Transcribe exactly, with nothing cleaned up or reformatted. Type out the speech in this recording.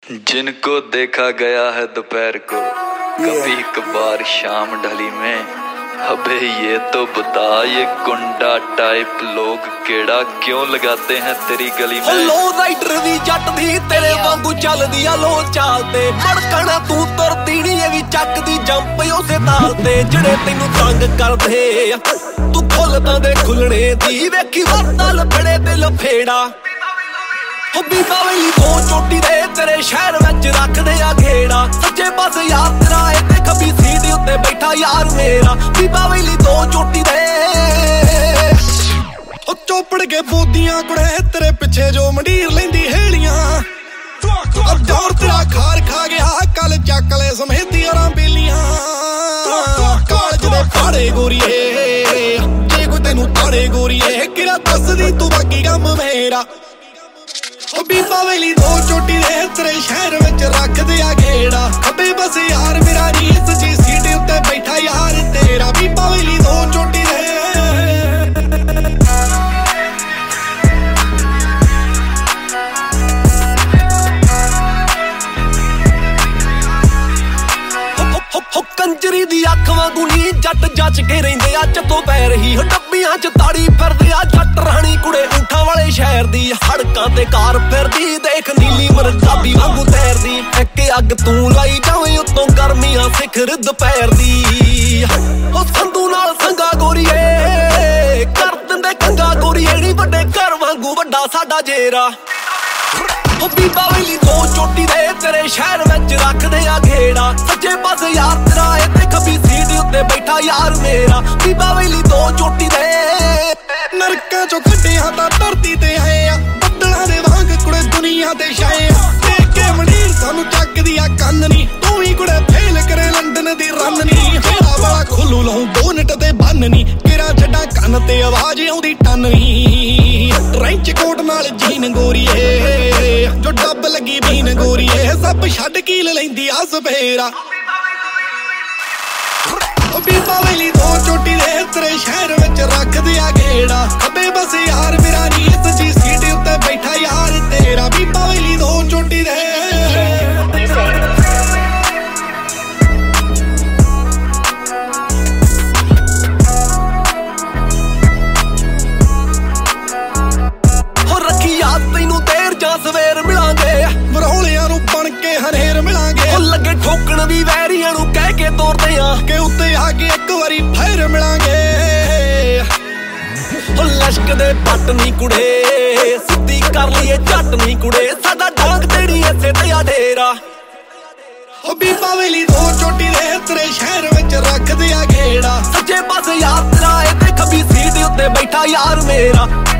जिनको देखा गया है दोपहर को कभी कभार शाम ढली में। अबे ये तो बता ये गुंडा टाइप लोग केड़ा क्यों लगाते हैं तेरी गली में। लो राइडर भी जट दी तेरे वांगू चलदी आ लो चालते मड़कना तू तुरदी नी ये भी चकदी जंप उसे तालते जड़े तेनू तंग करदे तू खुलदा दे खुलने दी वेखी वरतल बड़े ते लफेड़ा बीबा वेली तो चोटी दे तेरे शहर विच रखदे आ घेड़ा सच्चे पास यार तेरा ए ते खब्बी सीट उत्ते बैठा यार मेरा बीबा वेली तो चोटी दे ओ चोपड़ के बोदियां कुड़े तेरे पिछे जो मंडीर लेंदी हेलियां अब दौर तेरा खार खा गया कल चक ले समेती यारां बेलियां कालज दे फाड़े गोरीए जे कोई तेनू ताड़े गोरीए किरा दसदी तू बाकी कम मेरा बीबा वेली दो चोटी दे तेरे शहर विच रखदे आ घेड़ा खब्बे बस यार मेरा नी सच्ची सीट उत्ते बैठा यार तेरा बीबा वेली दो चोटी दे कंजरी दी अख वांगू नी जट जच के रहिंदे आ चतो पै रही डब्बियां च ताड़ी फिरदे आ जट राणी कुड़े ऊंठां वाले शहर दी सड़कां ते कार फिरदी देख नीली मरकाबी वांगू तैरदी इक अग तू लाई जावे उत्तों गर्मियां सिखर दोपहर दी ओ संधू नाल संगा गोरीए कर दिंदे कंगा गोरीए नी वड्डे घर वांगू वड्डा साडा जेरा ओ बीबा वेली दो चोटी दे तेरे शहर विच रखदे आ घेड़ा सच्चे पास यार तेरा ए ते खब्बी सीट उत्ते बैठा यार मेरा बीबा वेली दो चोटी दे नरकां चों कड्डियां तां धरती ते आए आ बद्दलां दे वांग कुड़े दुनिया ते छाए आ देख के मंडीर सानू चकदी आ कंन नी तू ही कुड़े फेल करे लंडन दी रन नी हेड़ा वाला खुल्लू लाऊं दो निट ते बन नी किरा छड्डा कंन ते आवाज आउंदी टन नी ट्रेंच कोट नाल जीन गोरीए जो डब लगी बीन गोरीए सब छड्ड कील लैंदी आ सफेरा बीबा वेली दो चोटी दे तेरे शहर विच रखदे आ घेड़ा खब्बे बस यार मेरा नी सच्ची सीट उत्ते बैठा यार तेरा बीबा वेली दो चोटी दे सवेर मिलांगे मरौलियां नू बन के हनेर मिलांगे ओ लगे ठोकण भी वैरियां नू कह के तोड़दे आ के उत्ते आके एक वारी फिर मिलांगे ओ लश्क दे पट नी कुड़े सिद्धी कर लईए झट नी कुड़े साडा डांग तेड़ी ऐसे ते आ डेरा ओ बीबा वेली दो चोटी दे तेरे शहर विच रखदे आ घेड़ा सच्चे पास यार तेरा ए ते खब्बी सीट उत्ते बैठा यार मेरा